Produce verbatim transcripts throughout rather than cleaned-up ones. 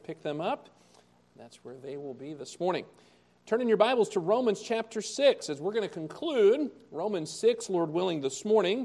Pick them up. That's where they will be this morning. Turn in your Bibles to Romans chapter six as we're going to conclude Romans six, Lord willing, this morning.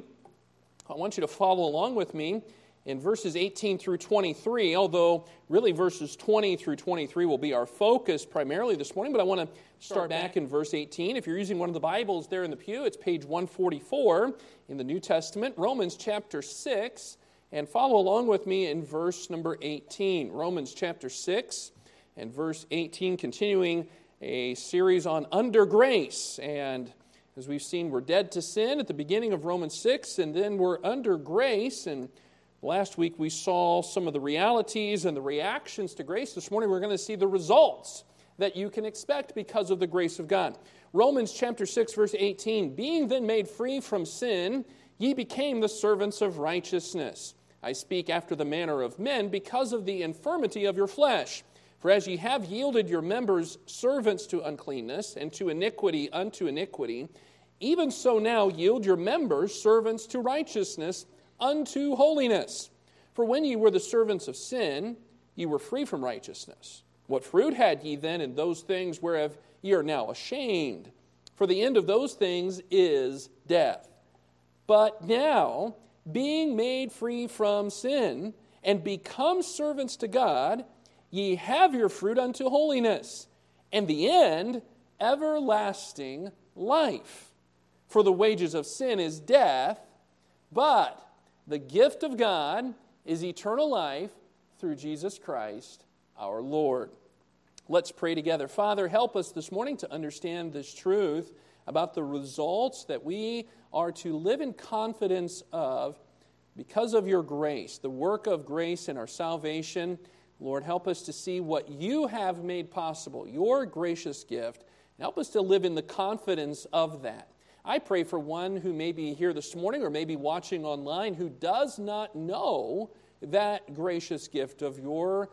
I want you to follow along with me in verses eighteen through twenty-three, although really verses twenty through twenty-three will be our focus primarily this morning, but I want to start back in verse eighteen. If you're using one of the Bibles there in the pew, it's page one forty-four in the New Testament, Romans chapter six, and follow along with me in verse number eighteen. Romans chapter six and verse eighteen, continuing a series on under grace. And as we've seen, we're dead to sin at the beginning of Romans six, and then we're under grace. And last week we saw some of the realities and the reactions to grace. This morning we're going to see the results that you can expect because of the grace of God. Romans chapter six, verse eighteen, being then made free from sin, ye became the servants of righteousness. I speak after the manner of men because of the infirmity of your flesh. For as ye have yielded your members servants to uncleanness, and to iniquity unto iniquity, even so now yield your members servants to righteousness unto holiness. For when ye were the servants of sin, ye were free from righteousness. What fruit had ye then in those things whereof ye are now ashamed? For the end of those things is death. But now, being made free from sin, and become servants to God, ye have your fruit unto holiness, and the end, everlasting life. For the wages of sin is death, but the gift of God is eternal life through Jesus Christ our Lord. Let's pray together. Father, help us this morning to understand this truth about the results that we are to live in confidence of because of your grace, the work of grace in our salvation. Lord, help us to see what you have made possible, your gracious gift, and help us to live in the confidence of that. I pray for one who may be here this morning or may be watching online who does not know that gracious gift of your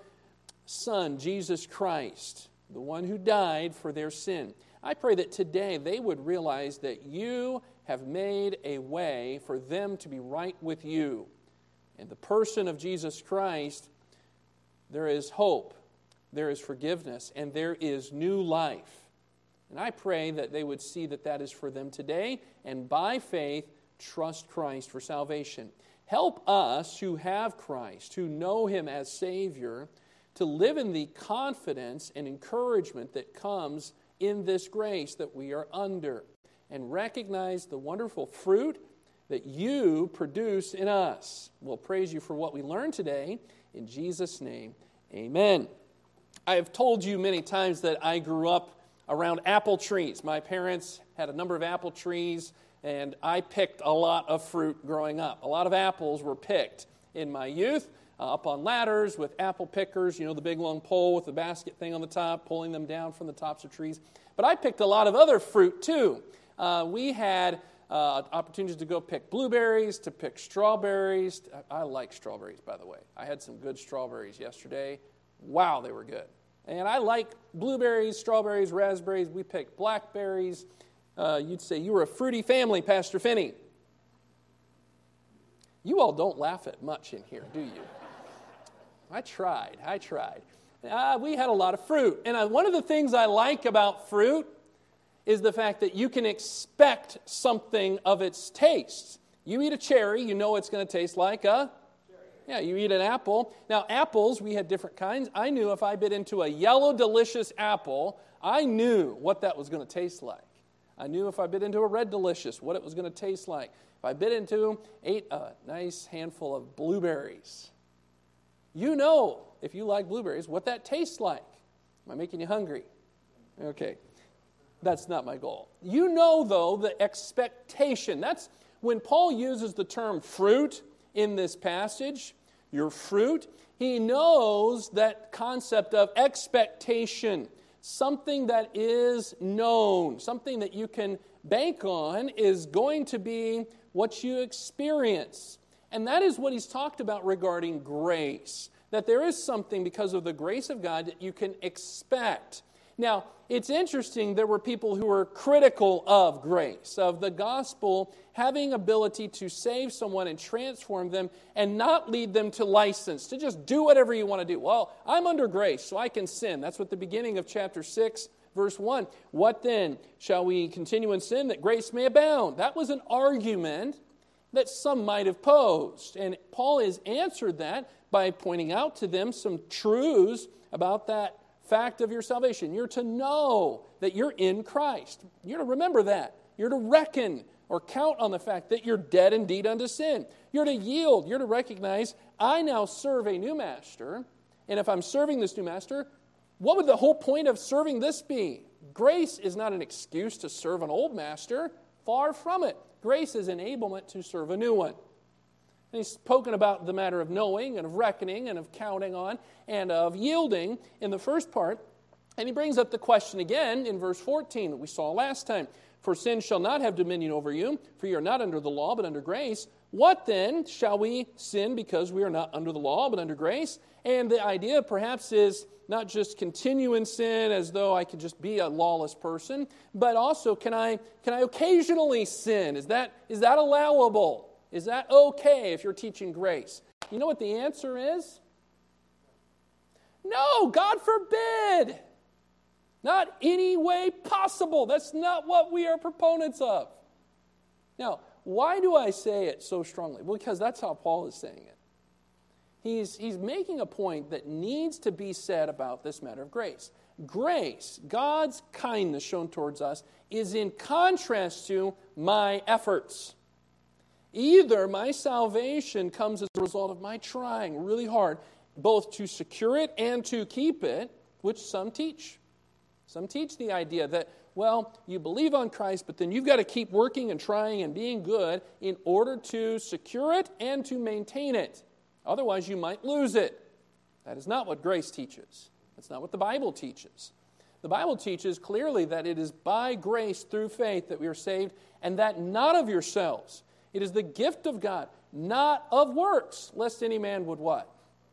Son, Jesus Christ, the one who died for their sin. I pray that today they would realize that you have made a way for them to be right with you. In the person of Jesus Christ, there is hope, there is forgiveness, and there is new life. And I pray that they would see that that is for them today, and by faith, trust Christ for salvation. Help us who have Christ, who know Him as Savior, to live in the confidence and encouragement that comes in this grace that we are under, and recognize the wonderful fruit that you produce in us. We'll praise you for what we learned today. In Jesus' name, amen. I have told you many times that I grew up around apple trees. My parents had a number of apple trees, and I picked a lot of fruit growing up. A lot of apples were picked in my youth, uh, up on ladders with apple pickers, you know, the big long pole with the basket thing on the top, pulling them down from the tops of trees. But I picked a lot of other fruit too. Uh, we had uh, opportunities to go pick blueberries, to pick strawberries. I, I like strawberries, by the way. I had some good strawberries yesterday. Wow, they were good. And I like blueberries, strawberries, raspberries. We picked blackberries. Uh, you'd say you were a fruity family, Pastor Finney. You all don't laugh at much in here, do you? I tried. I tried. Uh, we had a lot of fruit. And I, one of the things I like about fruit is the fact that you can expect something of its taste. You eat a cherry, you know it's going to taste like a Yeah, you eat an apple. Now, apples, we had different kinds. I knew if I bit into a yellow, delicious apple, I knew what that was going to taste like. I knew if I bit into a red delicious, what it was going to taste like. If I bit into, ate a nice handful of blueberries, you know, if you like blueberries, what that tastes like. Am I making you hungry? Okay, that's not my goal. You know, though, the expectation. That's when Paul uses the term fruit in this passage, your fruit, he knows that concept of expectation, something that is known, something that you can bank on is going to be what you experience. And that is what he's talked about regarding grace, that there is something because of the grace of God that you can expect. Now, it's interesting, there were people who were critical of grace, of the gospel having ability to save someone and transform them and not lead them to license, to just do whatever you want to do. Well, I'm under grace, so I can sin. That's what the beginning of chapter six, verse one. What then? Shall we continue in sin that grace may abound? That was an argument that some might have posed. And Paul has answered that by pointing out to them some truths about that fact of your salvation. You're to know that you're in Christ. You're to remember that. You're to reckon or count on the fact that you're dead indeed unto sin. You're to yield. You're to recognize, I now serve a new master, and if I'm serving this new master, what would the whole point of serving this be? Grace is not an excuse to serve an old master. Far from it. Grace is enablement to serve a new one. And he's spoken about the matter of knowing and of reckoning and of counting on and of yielding in the first part. And he brings up the question again in verse fourteen that we saw last time. For sin shall not have dominion over you, for you are not under the law, but under grace. What then? Shall we sin because we are not under the law, but under grace? And the idea perhaps is not just continue in sin as though I could just be a lawless person, but also can I can I occasionally sin? Is that is that allowable? Is that okay if you're teaching grace? You know what the answer is? No, God forbid. Not any way possible. That's not what we are proponents of. Now, why do I say it so strongly? Well, because that's how Paul is saying it. He's, he's making a point that needs to be said about this matter of grace. Grace, God's kindness shown towards us, is in contrast to my efforts. Either my salvation comes as a result of my trying really hard, both to secure it and to keep it, which some teach. Some teach the idea that, well, you believe on Christ, but then you've got to keep working and trying and being good in order to secure it and to maintain it. Otherwise, you might lose it. That is not what grace teaches. That's not what the Bible teaches. The Bible teaches clearly that it is by grace through faith that we are saved, and that not of yourselves. It is the gift of God, not of works, lest any man would what?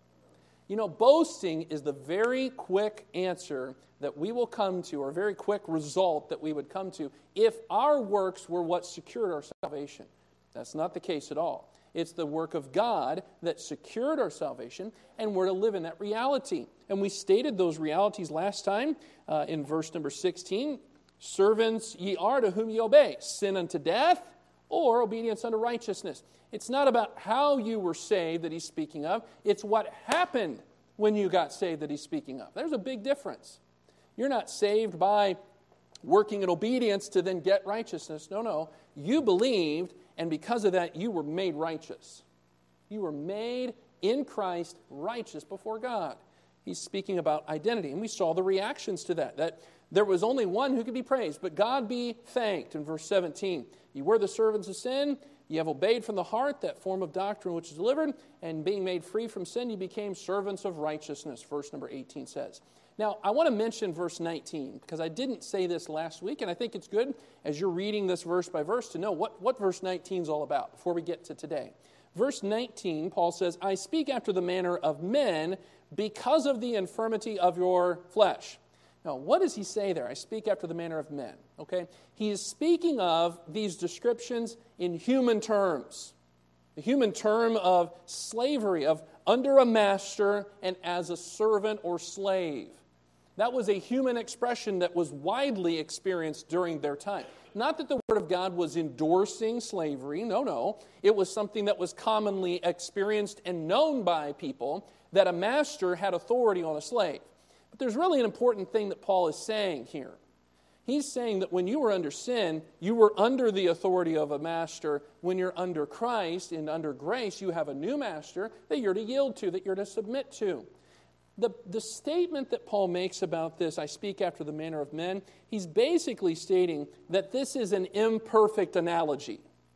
You know, boasting is the very quick answer that we will come to, or a very quick result that we would come to, if our works were what secured our salvation. That's not the case at all. It's the work of God that secured our salvation, and we're to live in that reality. And we stated those realities last time uh, in verse number sixteen. Servants ye are to whom ye obey, sin unto death, or obedience unto righteousness. It's not about how you were saved that he's speaking of. It's what happened when you got saved that he's speaking of. There's a big difference. You're not saved by working in obedience to then get righteousness. No, no. You believed, and because of that, you were made righteous. You were made in Christ righteous before God. He's speaking about identity, and we saw the reactions to that, that there was only one who could be praised, but God be thanked in verse seventeen. You were the servants of sin, you have obeyed from the heart that form of doctrine which is delivered, and being made free from sin, you became servants of righteousness, verse number eighteen says. Now, I want to mention verse nineteen, because I didn't say this last week, and I think it's good as you're reading this verse by verse to know what, what verse nineteen is all about before we get to today. Verse nineteen, Paul says, I speak after the manner of men because of the infirmity of your flesh. Now, what does he say there? I speak after the manner of men, okay? He is speaking of these descriptions in human terms. The human term of slavery, of under a master and as a servant or slave. That was a human expression that was widely experienced during their time. Not that the Word of God was endorsing slavery. No, no. It was something that was commonly experienced and known by people, that a master had authority on a slave. But there's really an important thing that Paul is saying here. He's saying that when you were under sin, you were under the authority of a master. When you're under Christ and under grace, you have a new master that you're to yield to, that you're to submit to. The, the statement that Paul makes about this, I speak after the manner of men, he's basically stating that this is an imperfect analogy.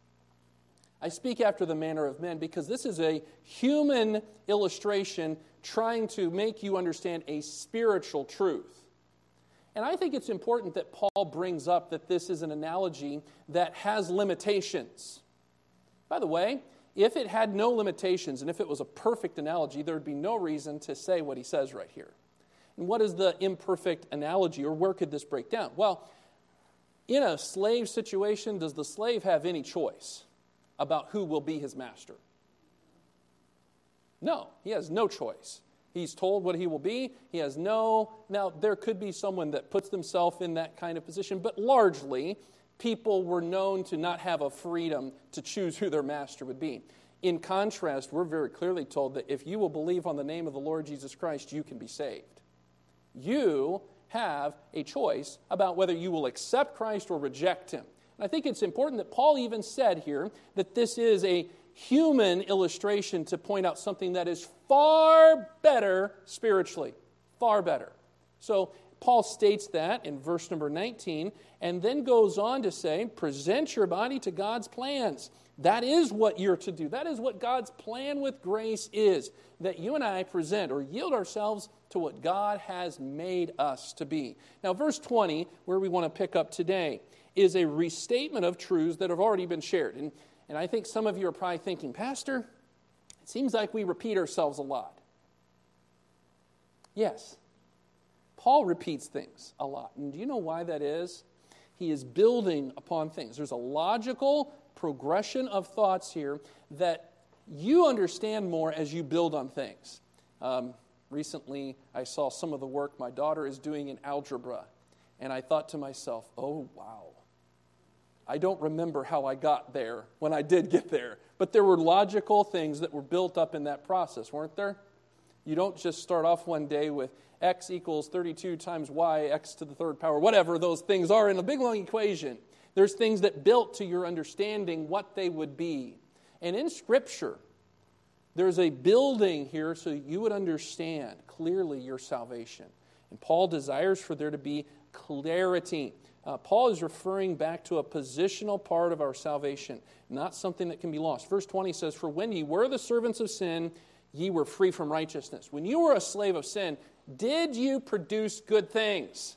I speak after the manner of men because this is a human illustration trying to make you understand a spiritual truth. And I think it's important that Paul brings up that this is an analogy that has limitations. By the way, if it had no limitations and if it was a perfect analogy, there would be no reason to say what he says right here. And what is the imperfect analogy, or where could this break down? Well, in a slave situation, does the slave have any choice about who will be his master? No, he has no choice. He's told what he will be. He has no... Now, there could be someone that puts themselves in that kind of position, but largely, people were known to not have a freedom to choose who their master would be. In contrast, we're very clearly told that if you will believe on the name of the Lord Jesus Christ, you can be saved. You have a choice about whether you will accept Christ or reject him. And I think it's important that Paul even said here that this is a human illustration to point out something that is far better spiritually. Far better. So Paul states that in verse number nineteen, and then goes on to say, present your body to God's plans. That is what you're to do. That is what God's plan with grace is, that you and I present or yield ourselves to what God has made us to be. Now, verse twenty, where we want to pick up today, is a restatement of truths that have already been shared. And, and I think some of you are probably thinking, Pastor, it seems like we repeat ourselves a lot. Yes, Paul repeats things a lot. And do you know why that is? He is building upon things. There's a logical progression of thoughts here that you understand more as you build on things. Um, recently, I saw some of the work my daughter is doing in algebra, and I thought to myself, oh, wow. I don't remember how I got there when I did get there, but there were logical things that were built up in that process, weren't there? You don't just start off one day with x equals thirty-two times y, x to the third power, whatever those things are in a big long equation. There's things that built to your understanding what they would be. And in Scripture, there's a building here so you would understand clearly your salvation. And Paul desires for there to be clarity. Uh, Paul is referring back to a positional part of our salvation, not something that can be lost. Verse twenty says, for when ye were the servants of sin, ye were free from righteousness. When you were a slave of sin, did you produce good things?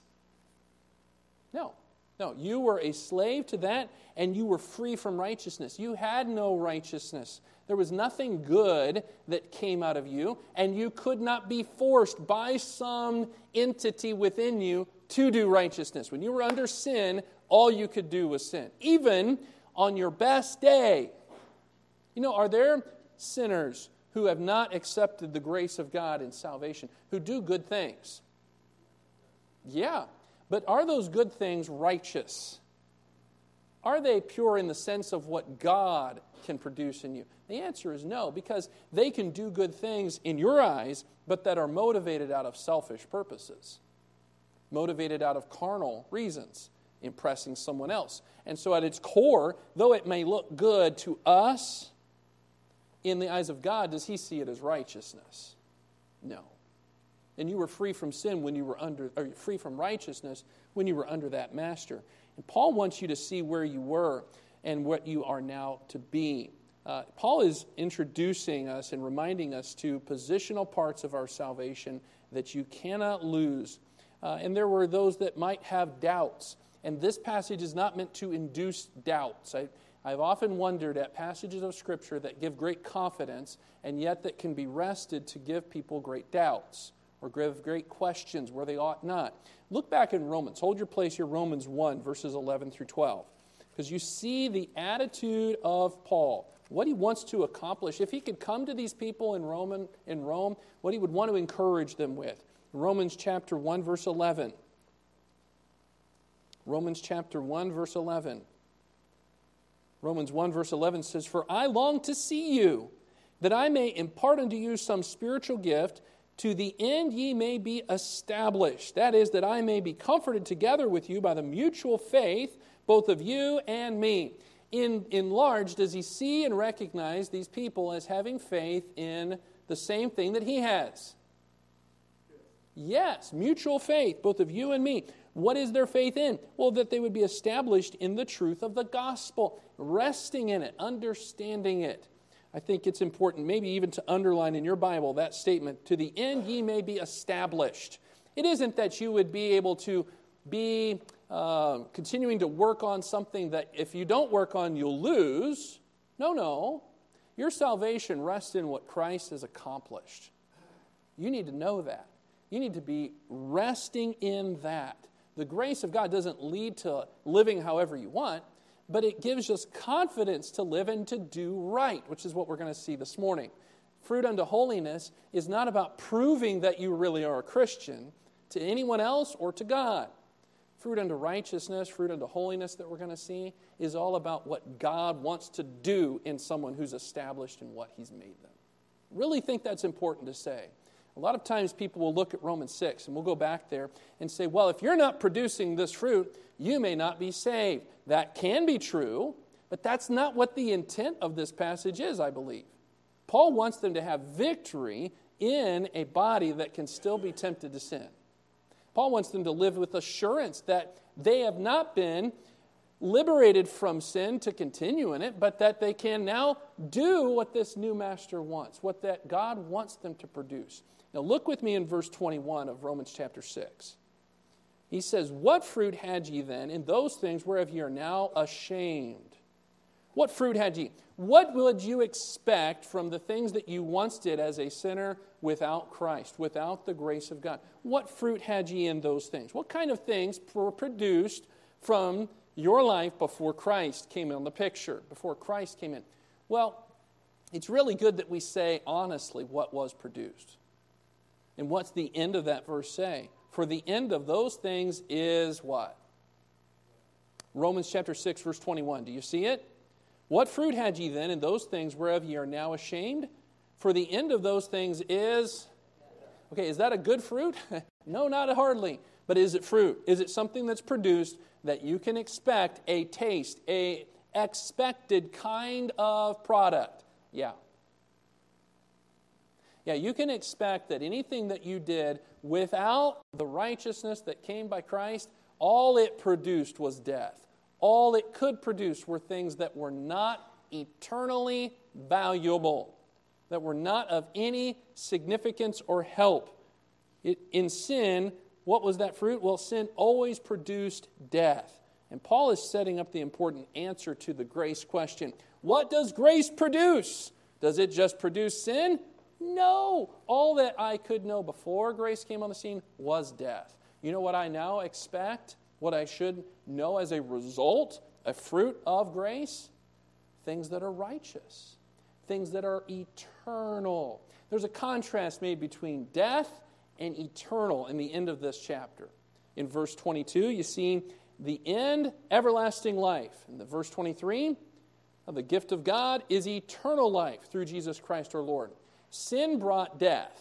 No. No, you were a slave to that, and you were free from righteousness. You had no righteousness. There was nothing good that came out of you, and you could not be forced by some entity within you to do righteousness. When you were under sin, all you could do was sin. Even on your best day. You know, are there sinners who have not accepted the grace of God in salvation, who do good things? Yeah. But are those good things righteous? Are they pure in the sense of what God can produce in you? The answer is no, because they can do good things in your eyes, but that are motivated out of selfish purposes, motivated out of carnal reasons, impressing someone else. And so at its core, though it may look good to us, in the eyes of God, does he see it as righteousness? No. And you were free from sin when you were under, or free from righteousness when you were under that master. And Paul wants you to see where you were and what you are now to be. Uh, Paul is introducing us and reminding us to positional parts of our salvation that you cannot lose. Uh, and there were those that might have doubts. And this passage is not meant to induce doubts. I, I've often wondered at passages of Scripture that give great confidence and yet that can be wrested to give people great doubts or give great questions where they ought not. Look back in Romans. Hold your place here, Romans one, verses eleven through twelve. Because you see the attitude of Paul, what he wants to accomplish. If he could come to these people in Rome, in Rome, what he would want to encourage them with. Romans chapter one, verse eleven. Romans chapter one, verse eleven. Romans one, verse eleven says, for I long to see you, that I may impart unto you some spiritual gift, to the end ye may be established. That is, that I may be comforted together with you by the mutual faith, both of you and me. In, in large, does he see and recognize these people as having faith in the same thing that he has? Yes, mutual faith, both of you and me. What is their faith in? Well, that they would be established in the truth of the gospel, resting in it, understanding it. I think it's important maybe even to underline in your Bible that statement, to the end ye may be established. It isn't that you would be able to be uh, continuing to work on something that if you don't work on, you'll lose. No, no. Your salvation rests in what Christ has accomplished. You need to know that. You need to be resting in that. The grace of God doesn't lead to living however you want, but it gives us confidence to live and to do right, which is what we're going to see this morning. Fruit unto holiness is not about proving that you really are a Christian to anyone else or to God. Fruit unto righteousness, fruit unto holiness that we're going to see is all about what God wants to do in someone who's established in what He's made them. Really think that's important to say. A lot of times people will look at Romans six, and we'll go back there and say, well, if you're not producing this fruit, you may not be saved. That can be true, but that's not what the intent of this passage is, I believe. Paul wants them to have victory in a body that can still be tempted to sin. Paul wants them to live with assurance that they have not been liberated from sin to continue in it, but that they can now do what this new master wants, what that God wants them to produce. Now look with me in verse twenty-one of Romans chapter six. He says, what fruit had ye then in those things whereof ye are now ashamed? What fruit had ye? What would you expect from the things that you once did as a sinner without Christ, without the grace of God? What fruit had ye in those things? What kind of things were produced from your life before Christ came in the picture, before Christ came in? Well, it's really good that we say honestly what was produced. And what's the end of that verse say? For the end of those things is what? Romans chapter six, verse twenty-one. Do you see it? What fruit had ye then in those things whereof ye are now ashamed? For the end of those things is... Okay, is that a good fruit? No, not hardly. But is it fruit? Is it something that's produced that you can expect a taste, a expected kind of product? Yeah. Yeah, you can expect that anything that you did without the righteousness that came by Christ, all it produced was death. All it could produce were things that were not eternally valuable, that were not of any significance or help. It, in sin, what was that fruit? Well, sin always produced death. And Paul is setting up the important answer to the grace question. What does grace produce? Does it just produce sin? No. All that I could know before grace came on the scene was death. You know what I now expect? What I should know as a result, a fruit of grace? Things that are righteous. Things that are eternal. There's a contrast made between death and eternal in the end of this chapter. In verse twenty-two, you see the end, everlasting life. In the verse twenty-three, the gift of God is eternal life through Jesus Christ our Lord. Sin brought death.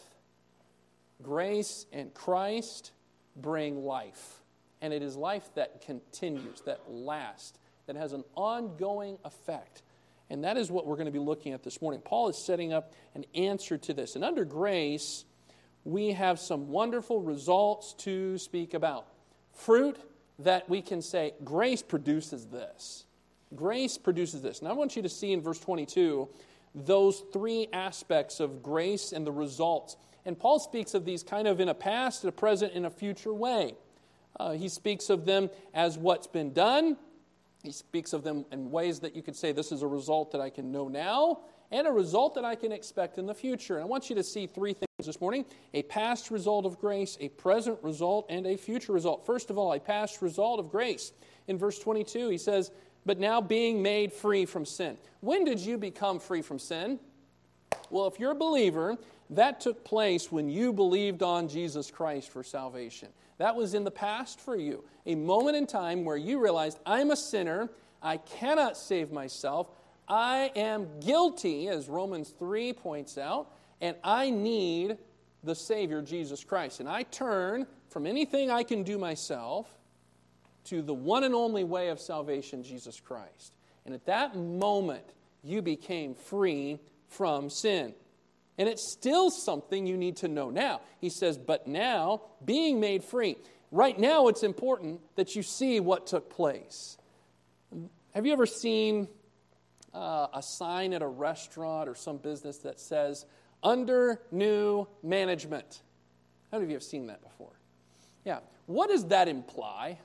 Grace and Christ bring life. And it is life that continues, that lasts, that has an ongoing effect. And that is what we're going to be looking at this morning. Paul is setting up an answer to this. And under grace, we have some wonderful results to speak about. Fruit that we can say, grace produces this. Grace produces this. And I want you to see in verse twenty-two those three aspects of grace and the results. And Paul speaks of these kind of in a past, a present, and a future way. Uh, he speaks of them as what's been done. He speaks of them in ways that you could say this is a result that I can know now and a result that I can expect in the future. And I want you to see three things this morning. A past result of grace, a present result, and a future result. First of all, a past result of grace. In verse twenty-two, he says, but now being made free from sin. When did you become free from sin? Well, if you're a believer, that took place when you believed on Jesus Christ for salvation. That was in the past for you. A moment in time where you realized, I'm a sinner, I cannot save myself, I am guilty, as Romans three points out, and I need the Savior, Jesus Christ. And I turn from anything I can do myself to the one and only way of salvation, Jesus Christ. And at that moment, you became free from sin. And it's still something you need to know now. He says, but now, being made free. Right now, it's important that you see what took place. Have you ever seen uh, a sign at a restaurant or some business that says, under new management? How many of you have seen that before? Yeah. What does that imply?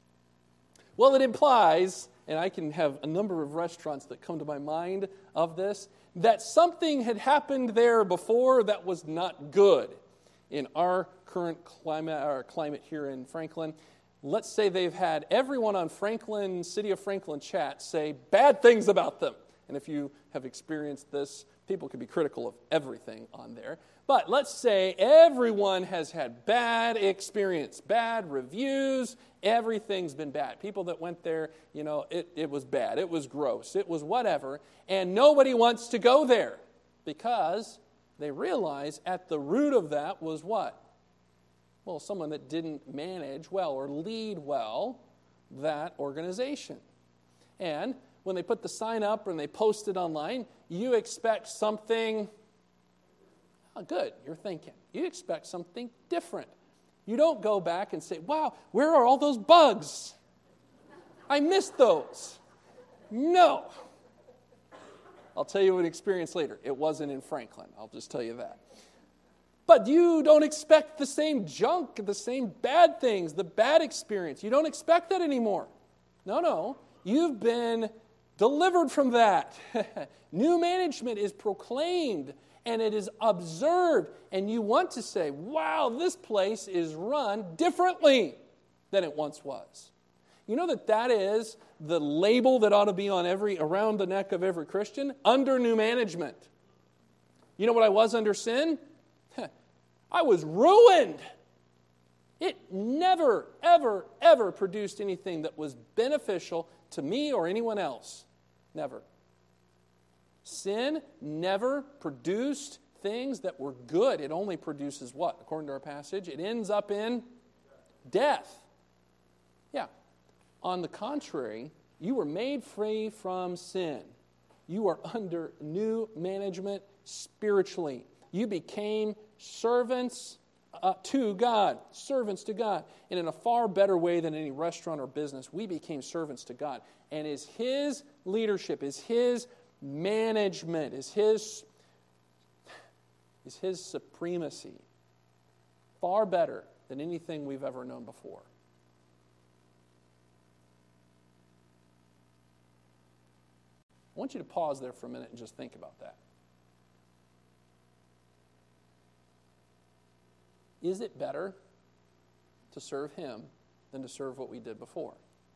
Well, it implies, and I can have a number of restaurants that come to my mind of this, that something had happened there before that was not good. in our current climate, or climate here in Franklin, let's say they've had everyone on Franklin, City of Franklin chat say bad things about them. And if you have experienced this, people can be critical of everything on there. But let's say everyone has had bad experience, bad reviews, everything's been bad. People that went there, you know, it, it was bad, it was gross, it was whatever, and nobody wants to go there because they realize at the root of that was what? Well, someone that didn't manage well or lead well that organization. And when they put the sign up and they post it online, you expect something oh, good, you're thinking. You expect something different. You don't go back and say, wow, where are all those bugs? I missed those. No. I'll tell you an experience later. It wasn't in Franklin. I'll just tell you that. But you don't expect the same junk, the same bad things, the bad experience. You don't expect that anymore. No, no. You've been delivered from that. New management is proclaimed and it is observed. And you want to say, wow, this place is run differently than it once was. You know that that is the label that ought to be on every around the neck of every Christian? Under new management. You know what I was under sin? I was ruined. It never, ever, ever produced anything that was beneficial to me or anyone else. Never. Sin never produced things that were good. It only produces what? According to our passage, it ends up in death. Yeah. On the contrary, you were made free from sin. You are under new management spiritually. You became servants uh, to God. Servants to God. And in a far better way than any restaurant or business, we became servants to God. And is His leadership, is His management, is His, is His supremacy far better than anything we've ever known before. I want you to pause there for a minute and just think about that. Is it better to serve Him than to serve what we did before?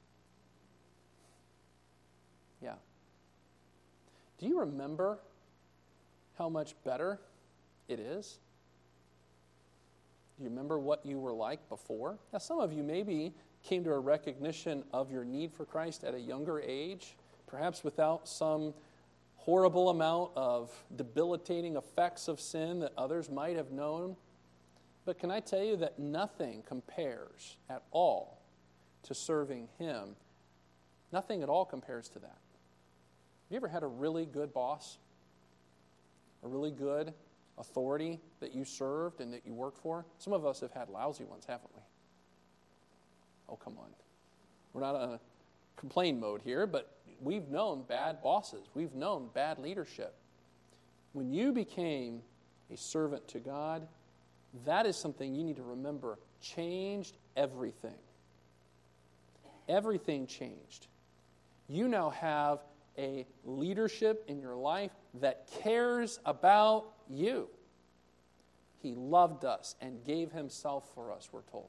Yeah. Do you remember how much better it is? Do you remember what you were like before? Now, some of you maybe came to a recognition of your need for Christ at a younger age, perhaps without some horrible amount of debilitating effects of sin that others might have known. But can I tell you that nothing compares at all to serving Him? Nothing at all compares to that. Have you ever had a really good boss? A really good authority that you served and that you worked for? Some of us have had lousy ones, haven't we? Oh, come on. We're not in a complain mode here, but we've known bad bosses. We've known bad leadership. When you became a servant to God, that is something you need to remember changed everything. Everything changed. You now have a leadership in your life that cares about you. He loved us and gave Himself for us, we're told.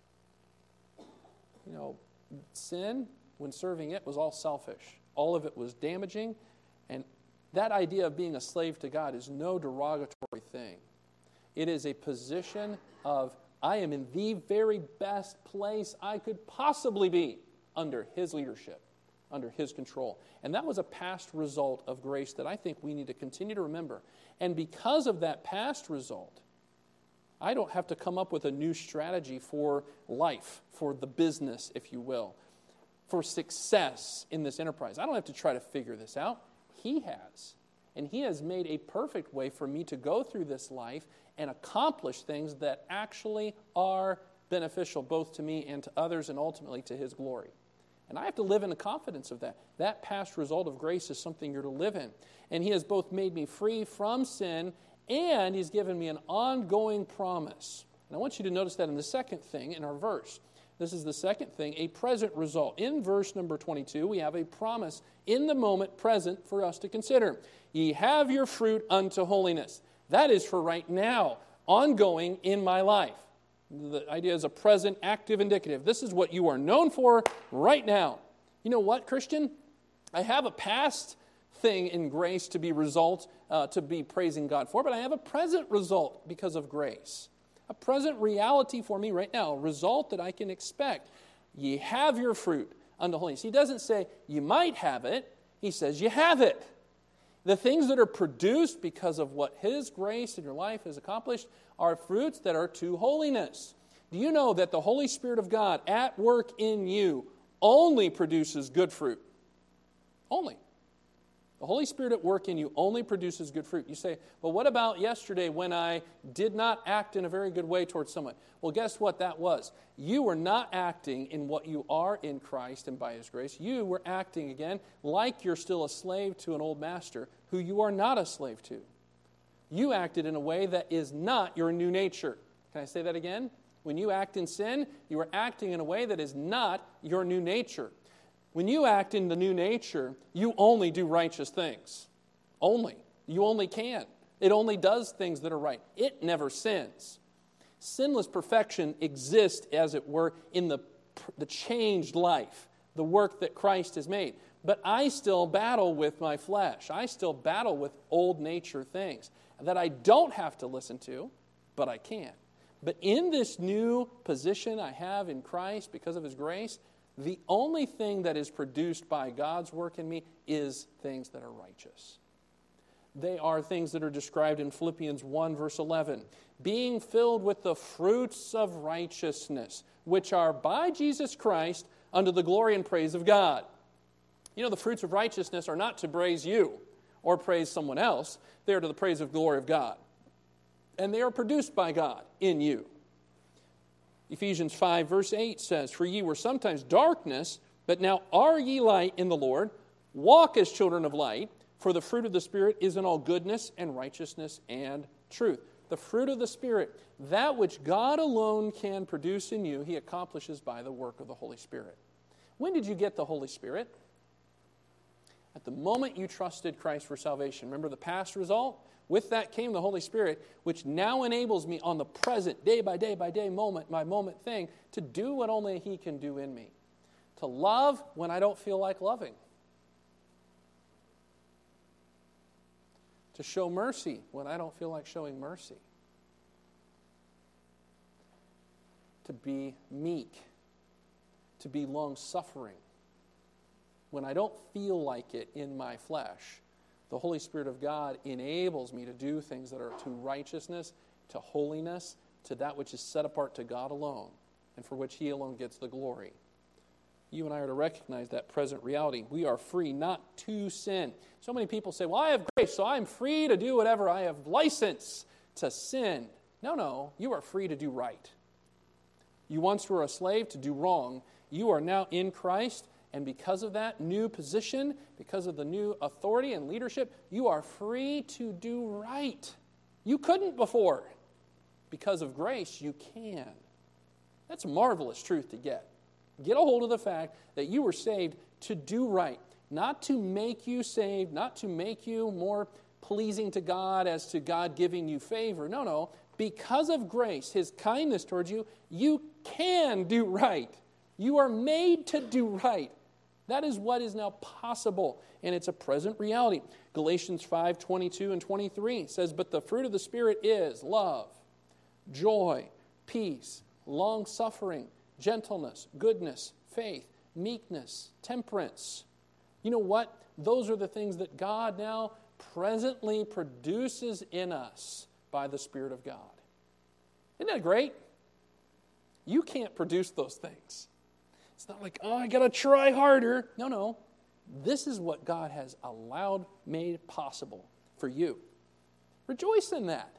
You know, sin, when serving it, was all selfish. All of it was damaging. And that idea of being a slave to God is no derogatory thing. It is a position of, I am in the very best place I could possibly be under His leadership, under His control. And that was a past result of grace that I think we need to continue to remember. And because of that past result, I don't have to come up with a new strategy for life, for the business, if you will, for success in this enterprise. I don't have to try to figure this out. He has. And He has made a perfect way for me to go through this life and accomplish things that actually are beneficial both to me and to others and ultimately to His glory. And I have to live in the confidence of that. That past result of grace is something you're to live in. And He has both made me free from sin and He's given me an ongoing promise. And I want you to notice that in the second thing in our verse. This is the second thing, a present result. In verse number twenty-two, we have a promise in the moment present for us to consider. Ye have your fruit unto holiness. That is for right now, ongoing in my life. The idea is a present active indicative. This is what you are known for right now. You know what, Christian? I have a past thing in grace to be result, uh, to be praising God for, but I have a present result because of grace. A present reality for me right now, a result that I can expect. Ye have your fruit unto holiness. He doesn't say you might have it. He says you have it. The things that are produced because of what His grace in your life has accomplished are fruits that are to holiness. Do you know that the Holy Spirit of God at work in you only produces good fruit? Only. The Holy Spirit at work in you only produces good fruit. You say, well, what about yesterday when I did not act in a very good way towards someone? Well, guess what that was? You were not acting in what you are in Christ and by His grace. You were acting, again, like you're still a slave to an old master who you are not a slave to. You acted in a way that is not your new nature. Can I say that again? When you act in sin, you are acting in a way that is not your new nature. When you act in the new nature, you only do righteous things. Only. You only can. It only does things that are right. It never sins. Sinless perfection exists, as it were, in the, the changed life, the work that Christ has made. But I still battle with my flesh. I still battle with old nature things that I don't have to listen to, but I can. But in this new position I have in Christ because of His grace, the only thing that is produced by God's work in me is things that are righteous. They are things that are described in Philippians one, verse eleven. Being filled with the fruits of righteousness, which are by Jesus Christ unto the glory and praise of God. You know, the fruits of righteousness are not to praise you or praise someone else. They are to the praise of the glory of God. And they are produced by God in you. Ephesians five, verse eight says, For ye were sometimes darkness, but now are ye light in the Lord. Walk as children of light, for the fruit of the Spirit is in all goodness and righteousness and truth. The fruit of the Spirit, that which God alone can produce in you, He accomplishes by the work of the Holy Spirit. When did you get the Holy Spirit? At the moment you trusted Christ for salvation. Remember the past result? With that came the Holy Spirit, which now enables me on the present, day by day by day, moment by moment thing, to do what only He can do in me. To love when I don't feel like loving. To show mercy when I don't feel like showing mercy. To be meek. To be long-suffering when I don't feel like it in my flesh. The Holy Spirit of God enables me to do things that are to righteousness, to holiness, to that which is set apart to God alone, and for which He alone gets the glory. You and I are to recognize that present reality. We are free not to sin. So many people say, well, I have grace, so I'm free to do whatever. I have license to sin. No, no, you are free to do right. You once were a slave to do wrong. You are now in Christ. And because of that new position, because of the new authority and leadership, you are free to do right. You couldn't before. Because of grace, you can. That's a marvelous truth to get. Get a hold of the fact that you were saved to do right. Not to make you saved, not to make you more pleasing to God as to God giving you favor. No, no. Because of grace, His kindness towards you, you can do right. You are made to do right. That is what is now possible, and it's a present reality. Galatians five, twenty-two and twenty-three says, But the fruit of the Spirit is love, joy, peace, long-suffering, gentleness, goodness, faith, meekness, temperance. You know what? Those are the things that God now presently produces in us by the Spirit of God. Isn't that great? You can't produce those things. It's not like, oh, I got to try harder. No, no. This is what God has allowed, made possible for you. Rejoice in that.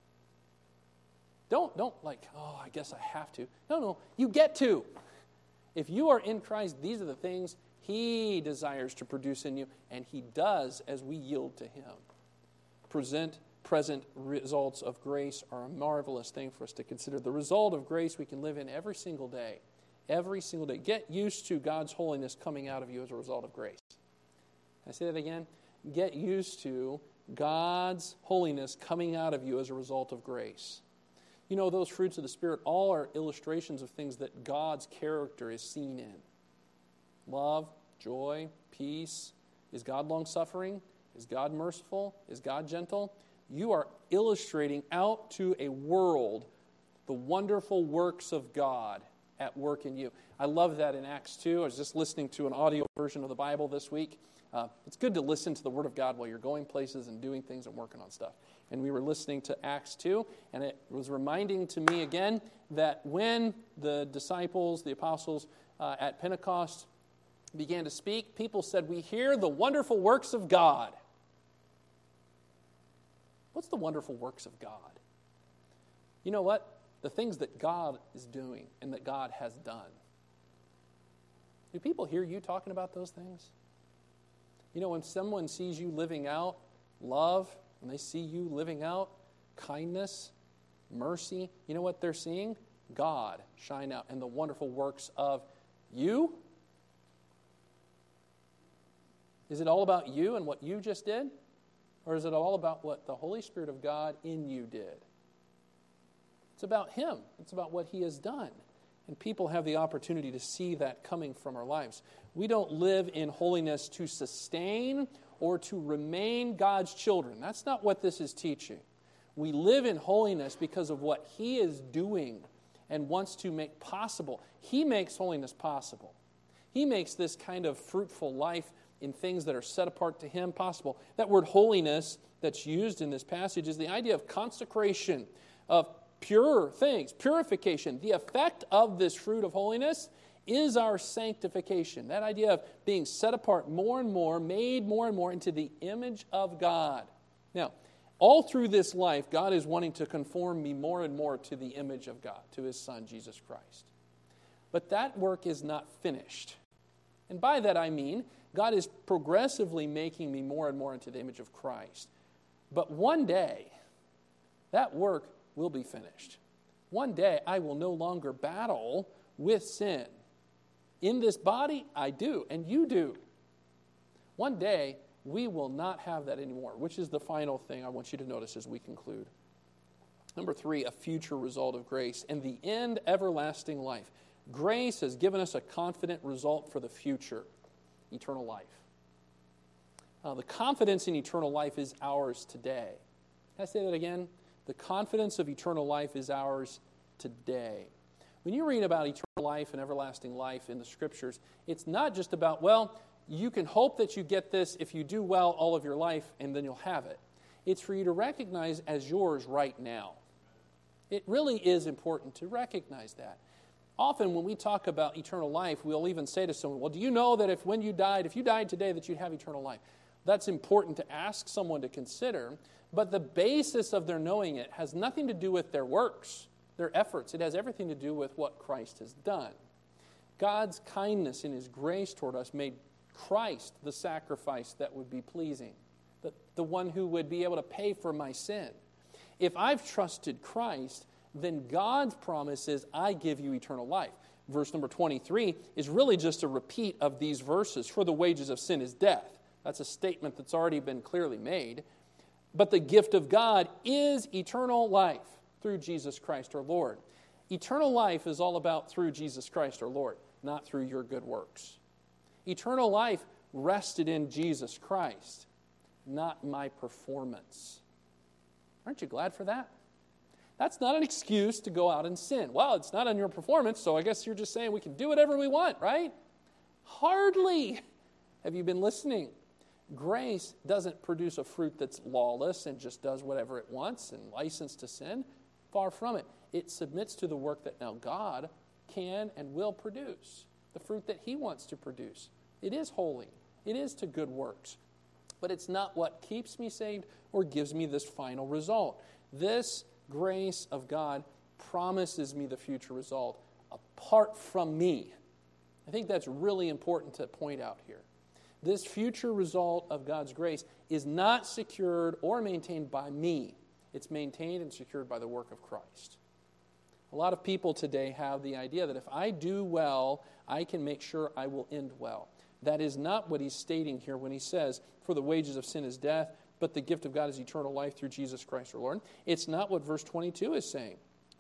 Don't, don't like, oh, I guess I have to. No, no. You get to. If you are in Christ, these are the things He desires to produce in you, and He does as we yield to Him. Present, present results of grace are a marvelous thing for us to consider. The result of grace we can live in every single day. Every single day. Get used to God's holiness coming out of you as a result of grace. Can I say that again? Get used to God's holiness coming out of you as a result of grace. You know, those fruits of the Spirit all are illustrations of things that God's character is seen in. Love, joy, peace. Is God long-suffering? Is God merciful? Is God gentle? You are illustrating out to a world the wonderful works of God at work in you. I love that in Acts two. I was just listening to an audio version of the Bible this week. Uh, it's good to listen to the Word of God while you're going places and doing things and working on stuff. And we were listening to Acts two, and it was reminding to me again that when the disciples, the apostles uh, at Pentecost began to speak, people said, "We hear the wonderful works of God." What's the wonderful works of God? You know what? The things that God is doing and that God has done. Do people hear you talking about those things? You know, when someone sees you living out love, when they see you living out kindness, mercy, you know what they're seeing? God shine out in the wonderful works of you. Is it all about you and what you just did? Or is it all about what the Holy Spirit of God in you did? It's about Him. It's about what He has done. And people have the opportunity to see that coming from our lives. We don't live in holiness to sustain or to remain God's children. That's not what this is teaching. We live in holiness because of what He is doing and wants to make possible. He makes holiness possible. He makes this kind of fruitful life in things that are set apart to Him possible. That word holiness that's used in this passage is the idea of consecration, of pure things, purification. The effect of this fruit of holiness is our sanctification. That idea of being set apart more and more, made more and more into the image of God. Now, all through this life, God is wanting to conform me more and more to the image of God, to His Son, Jesus Christ. But that work is not finished. And by that I mean, God is progressively making me more and more into the image of Christ. But one day, that work will be finished. One day, I will no longer battle with sin. In this body, I do, and you do. One day, we will not have that anymore, which is the final thing I want you to notice as we conclude. Number three, a future result of grace. And the end, everlasting life. Grace has given us a confident result for the future, eternal life. Uh, the confidence in eternal life is ours today. Can I say that again? The confidence of eternal life is ours today. When you read about eternal life and everlasting life in the Scriptures, it's not just about, well, you can hope that you get this if you do well all of your life and then you'll have it. It's for you to recognize as yours right now. It really is important to recognize that. Often when we talk about eternal life, we'll even say to someone, well, do you know that if when you died, if you died today, that you'd have eternal life? That's important to ask someone to consider, but the basis of their knowing it has nothing to do with their works, their efforts. It has everything to do with what Christ has done. God's kindness and His grace toward us made Christ the sacrifice that would be pleasing, the, the one who would be able to pay for my sin. If I've trusted Christ, then God's promise is, I give you eternal life. Verse number twenty-three is really just a repeat of these verses. For the wages of sin is death. That's a statement that's already been clearly made. But the gift of God is eternal life through Jesus Christ our Lord. Eternal life is all about through Jesus Christ our Lord, not through your good works. Eternal life rested in Jesus Christ, not my performance. Aren't you glad for that? That's not an excuse to go out and sin. Well, it's not on your performance, so I guess you're just saying we can do whatever we want, right? Hardly. Have you been listening? Grace doesn't produce a fruit that's lawless and just does whatever it wants and licensed to sin. Far from it. It submits to the work that now God can and will produce, the fruit that He wants to produce. It is holy. It is to good works. But it's not what keeps me saved or gives me this final result. This grace of God promises me the future result apart from me. I think that's really important to point out here. This future result of God's grace is not secured or maintained by me. It's maintained and secured by the work of Christ. A lot of people today have the idea that if I do well, I can make sure I will end well. That is not what he's stating here when he says, for the wages of sin is death, but the gift of God is eternal life through Jesus Christ our Lord. It's not what verse twenty-two is saying.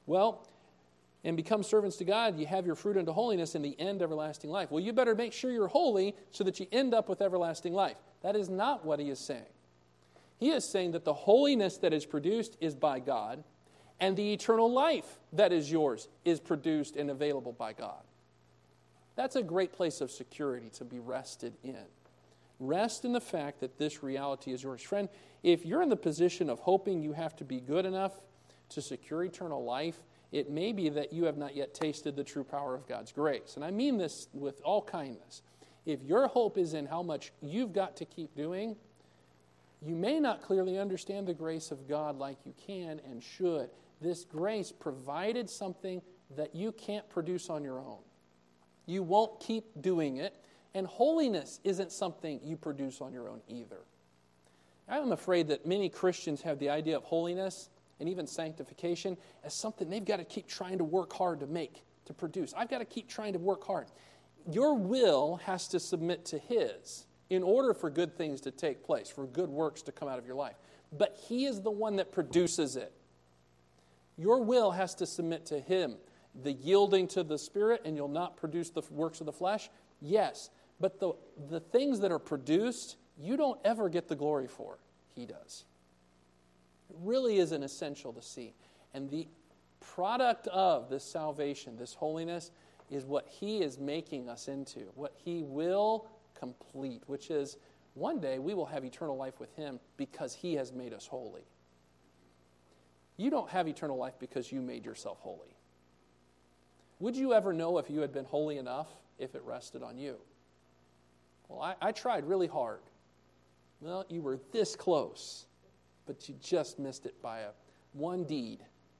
Well, and become servants to God, you have your fruit unto holiness and the end everlasting life. Well, you better make sure you're holy so that you end up with everlasting life. That is not what he is saying. He is saying that the holiness that is produced is by God, and the eternal life that is yours is produced and available by God. That's a great place of security to be rested in. Rest in the fact that this reality is yours. Friend, if you're in the position of hoping you have to be good enough to secure eternal life, it may be that you have not yet tasted the true power of God's grace. And I mean this with all kindness. If your hope is in how much you've got to keep doing, you may not clearly understand the grace of God like you can and should. This grace provided something that you can't produce on your own. You won't keep doing it, and holiness isn't something you produce on your own either. I'm afraid that many Christians have the idea of holiness and even sanctification as something they've got to keep trying to work hard to make, to produce. I've got to keep trying to work hard. Your will has to submit to his in order for good things to take place, for good works to come out of your life. But he is the one that produces it. Your will has to submit to him. The yielding to the Spirit, and you'll not produce the works of the flesh? Yes. But the, the things that are produced, you don't ever get the glory for. He does. It really is an essential to see. And the product of this salvation, this holiness, is what he is making us into, what he will complete, which is one day we will have eternal life with him because he has made us holy. You don't have eternal life because you made yourself holy. Would you ever know if you had been holy enough if it rested on you? Well, I, I tried really hard. Well, you were this close, but you just missed it by a one deed.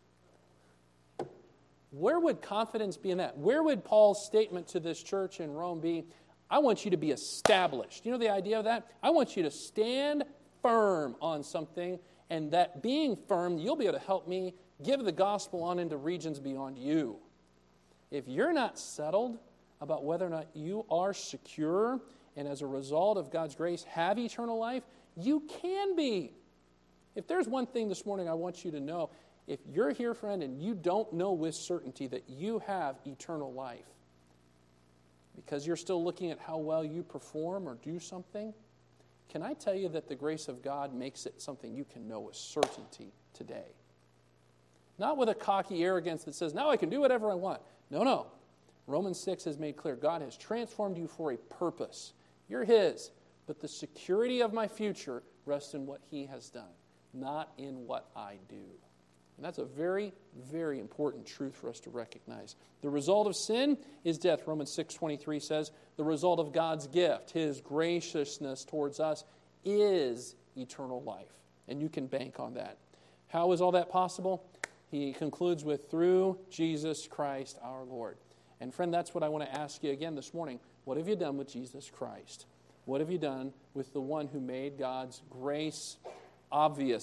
Where would confidence be in that? Where would Paul's statement to this church in Rome be? I want you to be established. You know the idea of that? I want you to stand firm on something, and that being firm, you'll be able to help me give the gospel on into regions beyond you. If you're not settled about whether or not you are secure and as a result of God's grace have eternal life, you can be. If there's one thing this morning I want you to know, if you're here, friend, and you don't know with certainty that you have eternal life because you're still looking at how well you perform or do something, can I tell you that the grace of God makes it something you can know with certainty today? Not with a cocky arrogance that says, now I can do whatever I want. No, no. Romans six has made clear God has transformed you for a purpose. You're his, but the security of my future rests in what he has done, not in what I do. And that's a very, very important truth for us to recognize. The result of sin is death. Romans six twenty-three says, the result of God's gift, his graciousness towards us, is eternal life. And you can bank on that. How is all that possible? He concludes with, through Jesus Christ our Lord. And friend, that's what I want to ask you again this morning. What have you done with Jesus Christ? What have you done with the one who made God's grace obvious